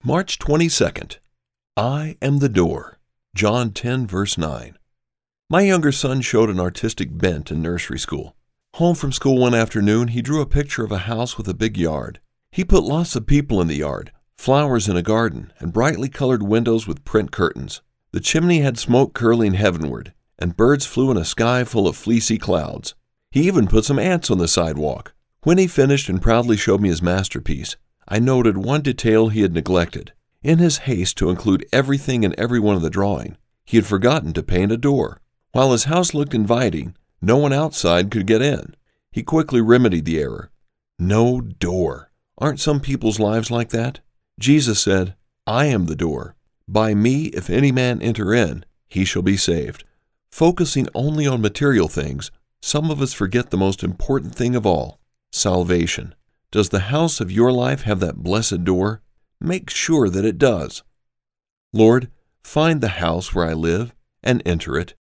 March 22nd. I am the door. John 10, verse 9. My younger son showed an artistic bent in nursery school. Home from school one afternoon, he drew a picture of a house with a big yard. He put lots of people in the yard, flowers in a garden, and brightly colored windows with print curtains. The chimney had smoke curling heavenward, and birds flew in a sky full of fleecy clouds. He even put some ants on the sidewalk. When he finished and proudly showed me his masterpiece, I noted one detail he had neglected. In his haste to include everything and everyone in the drawing, he had forgotten to paint a door. While his house looked inviting, no one outside could get in. He quickly remedied the error. No door. Aren't some people's lives like that? Jesus said, I am the door. By me, if any man enter in, he shall be saved. Focusing only on material things, some of us forget the most important thing of all, salvation. Does the house of your life have that blessed door? Make sure that it does. Lord, find the house where I live and enter it.